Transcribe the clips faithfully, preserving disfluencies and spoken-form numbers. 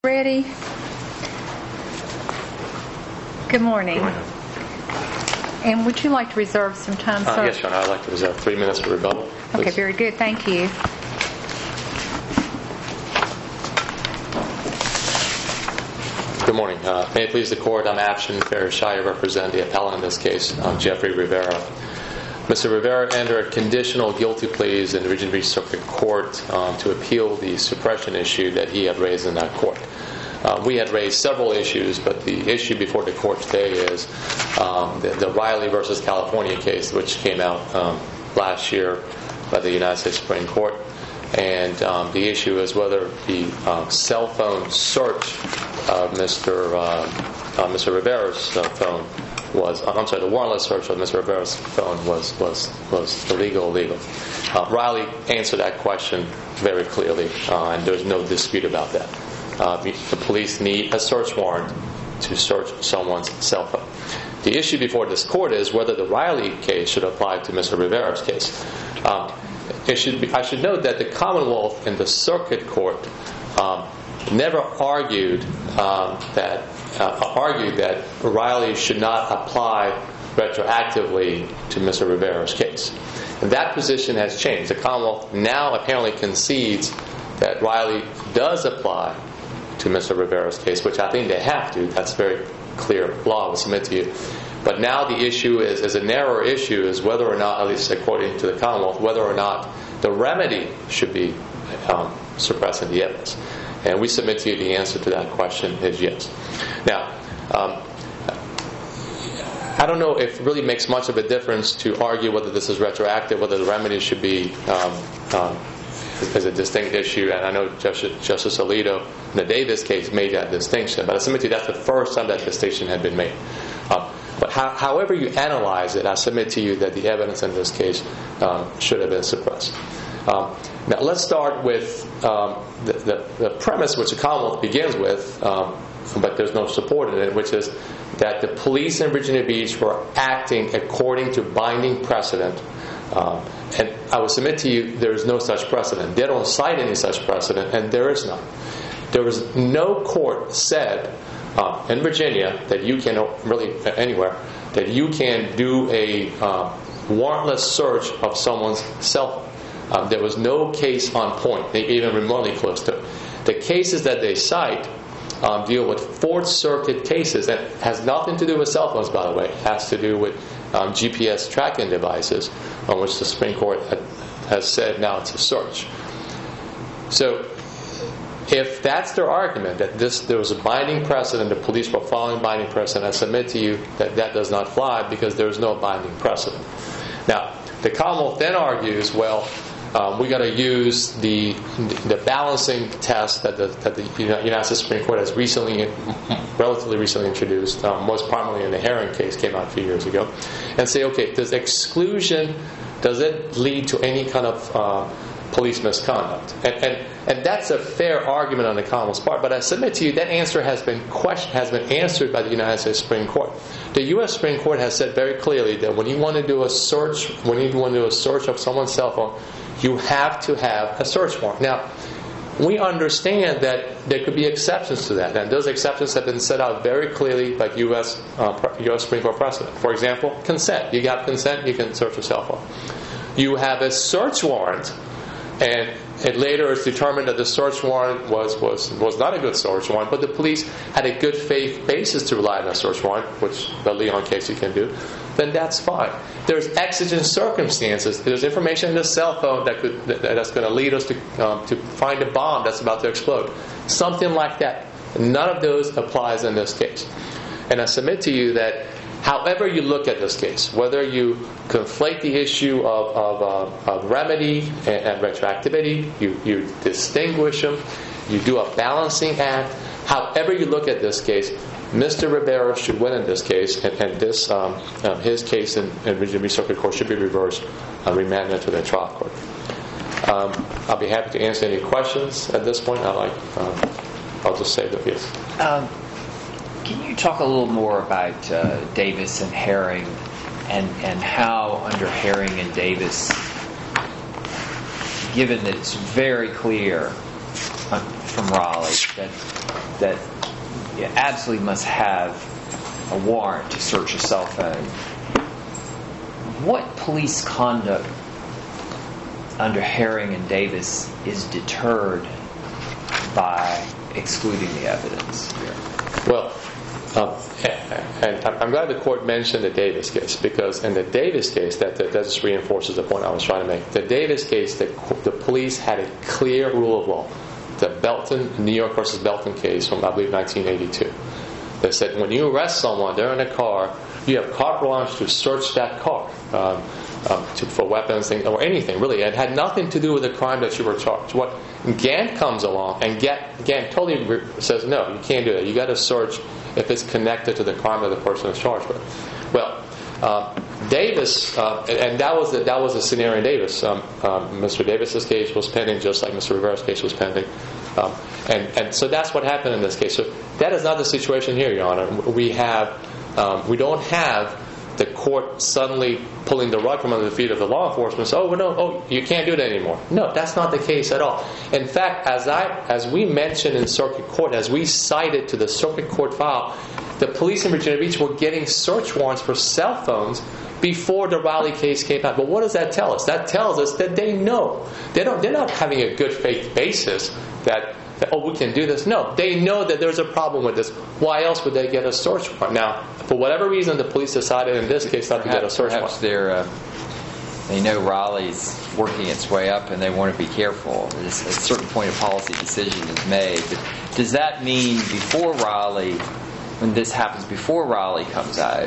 Ready? Good morning. Good morning. And would you like to reserve some time, Uh, sir? yes, Your Honor. I'd like to reserve three minutes for rebuttal, please. Okay, very good. Thank you. Good morning. Uh, may it please the Court, I'm Afshin Farishai. I represent the appellant in this case, um, Jeffrey Rivera. Mister Rivera entered conditional guilty pleas in the Virginia Beach Circuit Court um, to appeal the suppression issue that he had raised in that court. Uh, we had raised several issues, but the issue before the court today is um, the, the Riley versus California case, which came out um, last year by the United States Supreme Court. And um, the issue is whether the uh, cell phone search of Mister Uh, uh, Mister Rivera's uh, phone was, I'm sorry, the warrantless search of Mister Rivera's phone was was was illegal, illegal. Uh, Riley answered that question very clearly, uh, and there's no dispute about that. Uh, the police need a search warrant to search someone's cell phone. The issue before this court is whether the Riley case should apply to Mister Rivera's case. Um, it should be, I should note that the Commonwealth in the Circuit Court um, never argued um, that uh, argued that Riley should not apply retroactively to Mister Rivera's case. And that position has changed. The Commonwealth now apparently concedes that Riley does apply to Mister Rivera's case, which I think they have to. That's very clear law. I will submit to you. But now the issue is, is a narrower issue, is whether or not, at least according to the Commonwealth, whether or not the remedy should be um, suppressing the evidence. And we submit to you the answer to that question is yes. Now, um, I don't know if it really makes much of a difference to argue whether this is retroactive, whether the remedy should be um, um, as a distinct issue. And I know Justice, Justice Alito in the Davis case made that distinction, but I submit to you that's the first time that distinction had been made. Um, but how, however you analyze it, I submit to you that the evidence in this case um, should have been suppressed. Um, now let's start with um, the, the, the premise which the Commonwealth begins with, um, but there's no support in it, which is that the police in Virginia Beach were acting according to binding precedent. Um, and I will submit to you there is no such precedent. They don't cite any such precedent, and there is none. There was no court said uh, in Virginia that you can, really anywhere, that you can do a uh, warrantless search of someone's cell phone. Um, there was no case on point, even remotely close to it. The cases that they cite um, deal with Fourth Circuit cases that has nothing to do with cell phones, by the way. It has to do with um, G P S tracking devices, on which the Supreme Court had, has said now it's a search. So, if that's their argument, that this there was a binding precedent, the police were following binding precedent, I submit to you that that does not fly because there is no binding precedent. Now, the Commonwealth then argues, well, Um, we got to use the the balancing test that the, that the United States Supreme Court has recently, relatively recently introduced, um, most prominently in the Herring case, came out a few years ago, and say, okay, does exclusion, does it lead to any kind of uh, police misconduct? And, and and that's a fair argument on the Commonwealth's part, but I submit to you that answer has been question, has been answered by the United States Supreme Court. The U S Supreme Court has said very clearly that when you want to do a search, when you want to do a search of someone's cell phone, you have to have a search warrant. Now, we understand that there could be exceptions to that, and those exceptions have been set out very clearly by U S Uh, U S Supreme Court precedent. For example, consent. You got consent, you can search a cell phone. You have a search warrant, and it later is determined that the search warrant was, was, was not a good search warrant, but the police had a good faith basis to rely on a search warrant, which the Leon case you can do, then that's fine. There's exigent circumstances. There's information in the cell phone that could that, that's going to lead us to um, to find a bomb that's about to explode. Something like that. None of those applies in this case. And I submit to you that however you look at this case, whether you conflate the issue of, of, uh, of remedy and, and retroactivity, you, you distinguish them, you do a balancing act, however you look at this case, Mister Rivera should win in this case, and, and this um, um, his case in, in Virginia Beach Circuit Court should be reversed and remanded to the trial court. Um, I'll be happy to answer any questions at this point. I like, um, I'll just say that yes. Um, Can you talk a little more about uh, Davis and Herring, and and how under Herring and Davis, given that it's very clear from Raleigh that that you absolutely must have a warrant to search a cell phone. What police conduct under Herring and Davis is deterred by excluding the evidence here? Well, um, and I'm glad the court mentioned the Davis case, because in the Davis case, that, that just reinforces the point I was trying to make. The Davis case, the, the police had a clear rule of law. The Belton, New York versus Belton case from, I believe, nineteen eighty-two. They said when you arrest someone, they're in a car, you have carte blanche to search that car um, um, to, for weapons thing, or anything, really. It had nothing to do with the crime that you were charged. What Gant comes along, and Gant, Gant totally re- says, no, you can't do that. You got to search if it's connected to the crime that the person is charged with. Well, um, Davis, uh, and, and that was the, that was the scenario in Davis. Um, um, Mister Davis's case was pending, just like Mister Rivera's case was pending. Um, and, and so that's what happened in this case. So that is not the situation here, Your Honor. We have, um, we don't have the court suddenly pulling the rug from under the feet of the law enforcement. So, oh, no, oh, you can't do that anymore. No, that's not the case at all. In fact, as I, as we mentioned in circuit court, as we cited to the circuit court file, the police in Virginia Beach were getting search warrants for cell phones before the Raleigh case came out. But what does that tell us? That tells us that they know. They don't, they're not having a good faith basis that, that, oh, we can do this. No, they know that there's a problem with this. Why else would they get a search warrant? Now, for whatever reason, the police decided in this case not perhaps, to get a search perhaps warrant. They're, uh, they know Raleigh's working its way up and they want to be careful. There's a certain point of policy decision is made. But does that mean before Raleigh, when this happens before Raleigh comes out,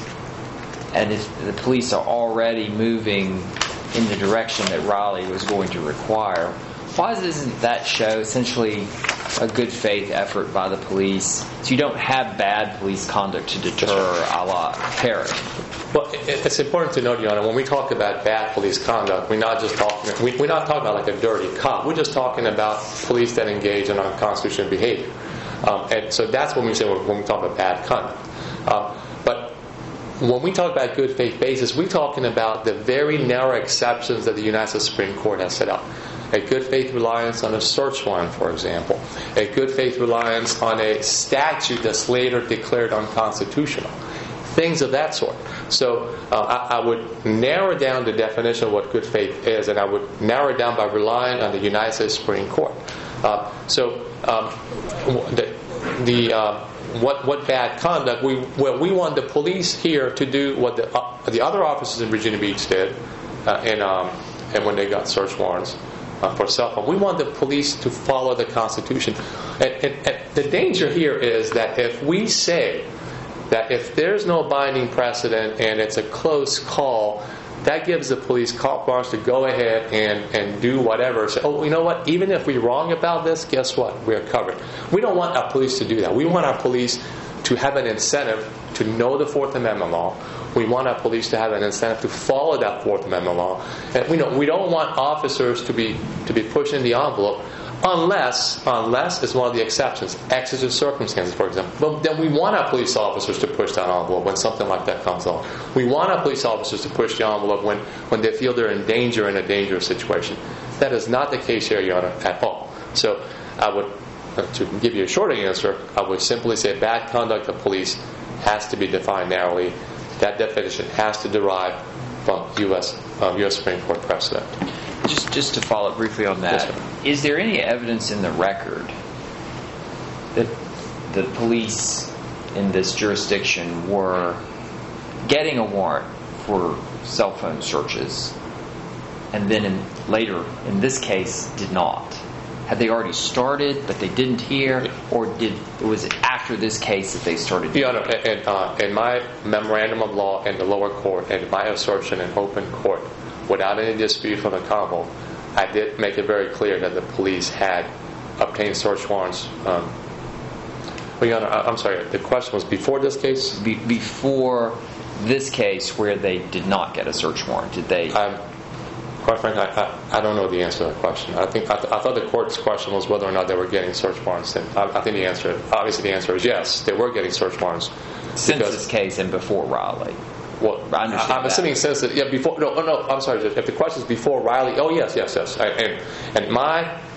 and if the police are already moving in the direction that Raleigh was going to require, why doesn't that show essentially a good faith effort by the police, so you don't have bad police conduct to deter a la Herring? Well, it's important to note, Your Honor, when we talk about bad police conduct, we're not just talking, we're not talking about like a dirty cop. We're just talking about police that engage in unconstitutional behavior. Um, and so that's when we say when we talk about bad conduct. Um, but when we talk about good faith basis, we're talking about the very narrow exceptions that the United States Supreme Court has set up. A good faith reliance on a search warrant, for example. A good faith reliance on a statute that's later declared unconstitutional. Things of that sort. So uh, I, I would narrow down the definition of what good faith is, and I would narrow it down by relying on the United States Supreme Court. Uh, so um, the, the uh, what what bad conduct? We well, we want the police here to do what the uh, the other officers in Virginia Beach did, uh, and um, and when they got search warrants uh, for cell phone. We want the police to follow the Constitution. And, and, and the danger here is that if we say that if there's no binding precedent and it's a close call, that gives the police carte blanche to go ahead and, and do whatever. Say, oh, you know what? Even if we're wrong about this, guess what? We're covered. We don't want our police to do that. We want our police to have an incentive to know the Fourth Amendment law. We want our police to have an incentive to follow that Fourth Amendment law. And we know we don't want officers to be to be pushing the envelope unless unless it's one of the exceptions, exigent circumstances, for example. But then we want our police officers to push that envelope when something like that comes along. We want our police officers to push the envelope when, when they feel they're in danger in a dangerous situation. That is not the case here, Your Honor, at all. So I would, to give you a shorter answer, I would simply say bad conduct of police has to be defined narrowly. That definition has to derive from U S um, U S Supreme Court precedent. Just just to follow up briefly on that, Yes, is there any evidence in the record that the police in this jurisdiction were getting a warrant for cell phone searches and then in, later, in this case, did not? Had they already started, but they didn't hear, or did was it after this case that they started? Your Honor, in, uh, in my memorandum of law in the lower court and my assertion in open court, without any dispute from the convo, I did make it very clear that the police had obtained search warrants. Um, well, Your Honor, I'm sorry, the question was before this case? Be, before this case where they did not get a search warrant, did they? Um, quite frankly, I, I, I don't know the answer to that question. I think I, th- I thought the court's question was whether or not they were getting search warrants. And I, I think the answer, obviously the answer is yes, they were getting search warrants. Since this case and before Raleigh. Well, I understand I'm that. assuming since that, yeah, before, no, no, I'm sorry, Judge, if the question is before Riley, oh, yes, yes, yes. I, and, and my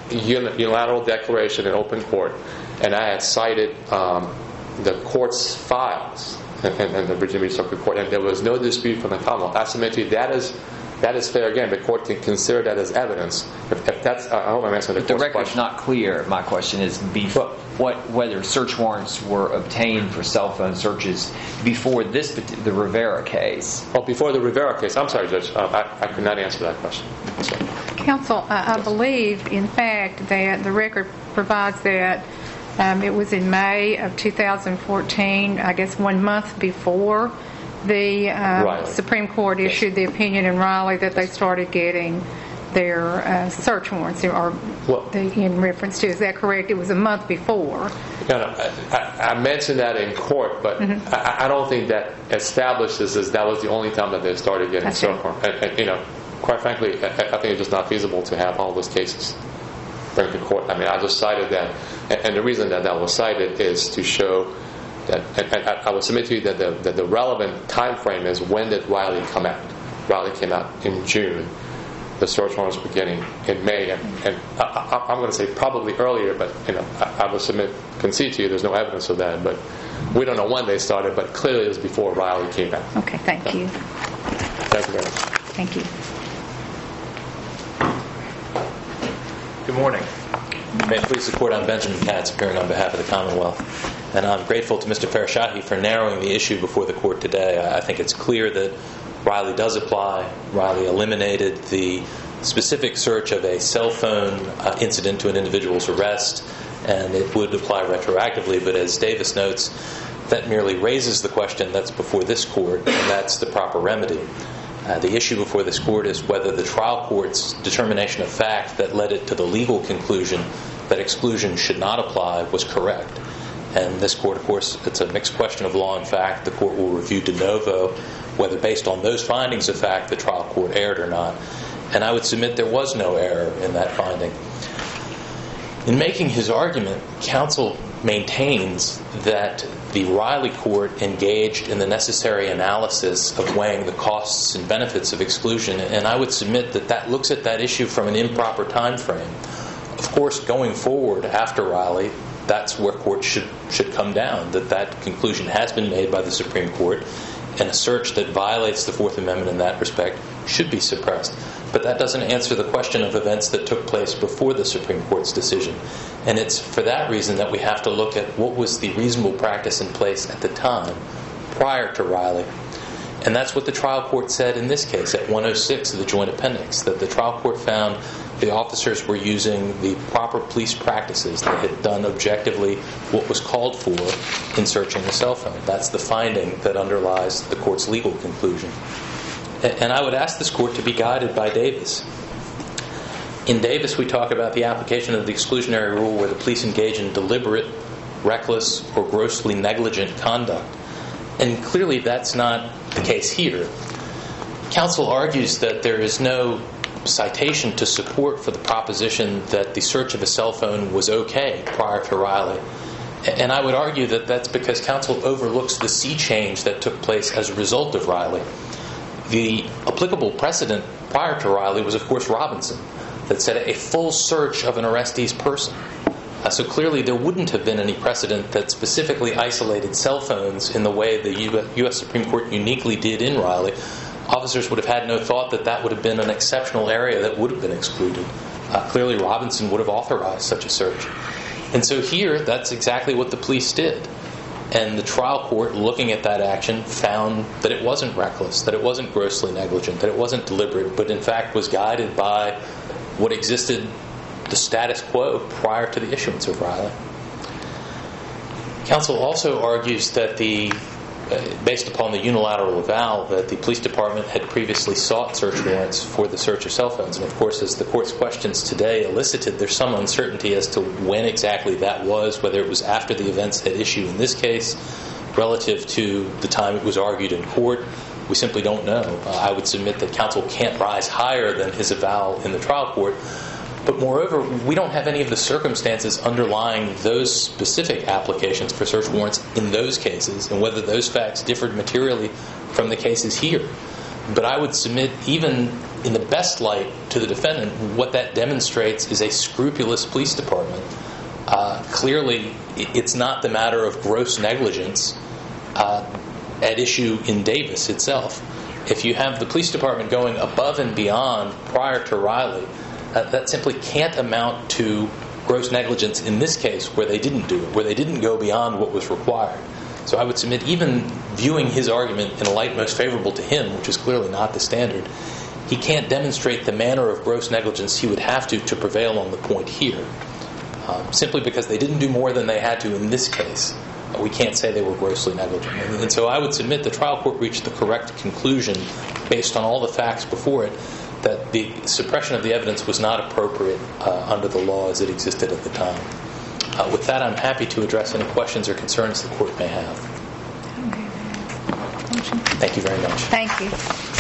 unilateral declaration in open court, and I had cited um, the court's files in, in the Virginia Beach Circuit Court, and there was no dispute from the Commonwealth. I submit to you that is that is fair. Again, the court can consider that as evidence. If, if that's, I hope I'm answering the But the court's record's question. not clear. My question is bef- Well- what whether search warrants were obtained for cell phone searches before this parti- the Rivera case. Oh, before the Rivera case. I'm sorry, Judge. Um, I, I could not answer that question. So, Counsel, I I believe, in fact, that the record provides that um, it was in May of two thousand fourteen, I guess one month before the uh, Riley. Supreme Court issued the opinion in Raleigh that they started getting their uh, search warrants, or Well- the, in reference to. Is that correct? It was a month before. No, no, I, I mentioned that in court, but Mm-hmm. I, I don't think that establishes as that was the only time that they started getting I see. search warrants. And, and, you know, quite frankly, I, I think it's just not feasible to have all those cases bring to court. I mean, I just cited that, and, and the reason that that was cited is to show that, and, and I, I would submit to you that the, that the relevant time frame is when did Riley come out? Riley came out in June. The search warrants were beginning in May, and, and I, I, I'm going to say probably earlier, but you know, I, I will submit, concede to you, there's no evidence of that, but we don't know when they started, but clearly it was before Riley came out. Okay, thank you. Thank you very much. Thank you. Good morning. May it please the Court, I'm Benjamin Katz, appearing on behalf of the Commonwealth. And I'm grateful to Mister Farashahi for narrowing the issue before the Court today. I think it's clear that Riley does apply. Riley eliminated the specific search of a cell phone uh, incident to an individual's arrest, and it would apply retroactively. But as Davis notes, that merely raises the question that's before this Court, and that's the proper remedy. Uh, the issue before this Court is whether the trial court's determination of fact that led it to the legal conclusion that exclusion should not apply was correct. And this Court, of course, it's a mixed question of law and fact. The Court will review de novo whether based on those findings of fact the trial court erred or not. And I would submit there was no error in that finding. In making his argument, counsel maintains that the Riley court engaged in the necessary analysis of weighing the costs and benefits of exclusion, and I would submit that that looks at that issue from an improper time frame. Of course, going forward after Riley, that's where courts should should come down, that that conclusion has been made by the Supreme Court, and a search that violates the Fourth Amendment in that respect should be suppressed. But that doesn't answer the question of events that took place before the Supreme Court's decision. And it's for that reason that we have to look at what was the reasonable practice in place at the time, prior to Riley. And that's what the trial court said in this case at one oh six of the Joint Appendix, that the trial court found the officers were using the proper police practices. They had done objectively what was called for in searching the cell phone. That's the finding that underlies the court's legal conclusion. And I would ask this court to be guided by Davis. In Davis, we talk about the application of the exclusionary rule where the police engage in deliberate, reckless, or grossly negligent conduct. And clearly that's not the case here. Counsel argues that there is no citation to support for the proposition that the search of a cell phone was okay prior to Riley. And I would argue that that's because counsel overlooks the sea change that took place as a result of Riley. The applicable precedent prior to Riley was, of course, Robinson, that said a full search of an arrestee's person. Uh, so clearly there wouldn't have been any precedent that specifically isolated cell phones in the way the U S Supreme Court uniquely did in Riley. Officers would have had no thought that that would have been an exceptional area that would have been excluded. Uh, clearly Robinson would have authorized such a search. And so here, that's exactly what the police did. And the trial court, looking at that action, found that it wasn't reckless, that it wasn't grossly negligent, that it wasn't deliberate, but in fact was guided by what existed, the status quo, prior to the issuance of Riley. Counsel also argues that the, uh, based upon the unilateral avowal, that the police department had previously sought search warrants for the search of cell phones. And of course, as the court's questions today elicited, there's some uncertainty as to when exactly that was, whether it was after the events at issue in this case, relative to the time it was argued in court. We simply don't know. Uh, I would submit that counsel can't rise higher than his avowal in the trial court. But moreover, we don't have any of the circumstances underlying those specific applications for search warrants in those cases, and whether those facts differed materially from the cases here. But I would submit, even in the best light to the defendant, what that demonstrates is a scrupulous police department. Uh, clearly, it's not the matter of gross negligence uh, at issue in Davis itself. If you have the police department going above and beyond prior to Riley, uh, that simply can't amount to gross negligence in this case where they didn't do it, where they didn't go beyond what was required. So I would submit, even viewing his argument in a light most favorable to him, which is clearly not the standard, he can't demonstrate the manner of gross negligence he would have to to prevail on the point here. Uh, simply because they didn't do more than they had to in this case, uh, we can't say they were grossly negligent. And, and so I would submit the trial court reached the correct conclusion based on all the facts before it that the suppression of the evidence was not appropriate uh, under the law as it existed at the time. Uh, with that, I'm happy to address any questions or concerns the court may have. Thank you very much. Thank you.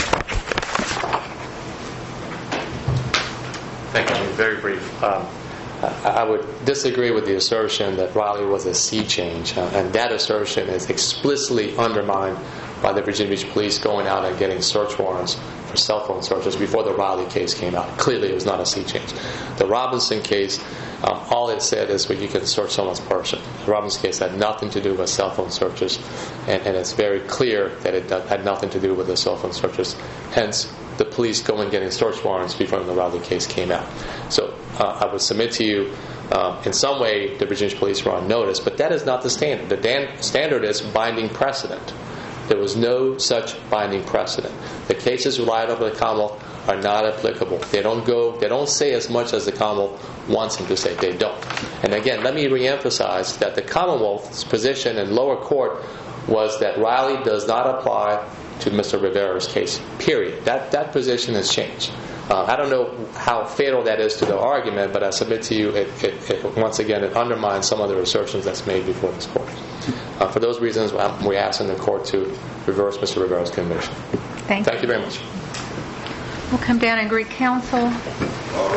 Thank you. Very brief. Um, I would disagree with the assertion that Riley was a sea change, uh, and that assertion is explicitly undermined by the Virginia Beach Police going out and getting search warrants for cell phone searches before the Riley case came out. Clearly, it was not a sea change. The Robinson case, um, all it said is well, you can search someone's person. The Robinson case had nothing to do with cell phone searches, and, and it's very clear that it had nothing to do with the cell phone searches. Hence, the police going and getting search warrants before the Riley case came out. So uh, I would submit to you, uh, in some way, the Virginia Police were on notice, but that is not the standard. The dan- standard is binding precedent. There was no such binding precedent. The cases relied on by the Commonwealth are not applicable. They don't go. They don't say as much as the Commonwealth wants them to say. They don't. And again, let me reemphasize that the Commonwealth's position in lower court was that Riley does not apply to Mister Rivera's case, period. That that position has changed. Uh, I don't know how fatal that is to the argument, but I submit to you, it, it, it, once again, it undermines some of the assertions that's made before this court. Uh, for those reasons, we're asking the court to reverse Mister Rivera's conviction. Thank, Thank you very much. We'll come down and greet counsel.